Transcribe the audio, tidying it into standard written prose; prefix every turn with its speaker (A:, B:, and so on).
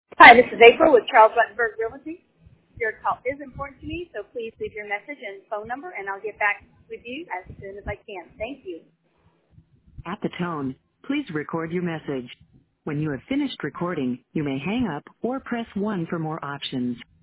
A: Hi, this is April with Charles Buttonberg Realty. Your call is important to me, so please leave your message and phone number, and I'll get back with you as soon as I can. Thank you.
B: At the tone, please record your message. When you have finished recording, you may hang up or press 1 for more options.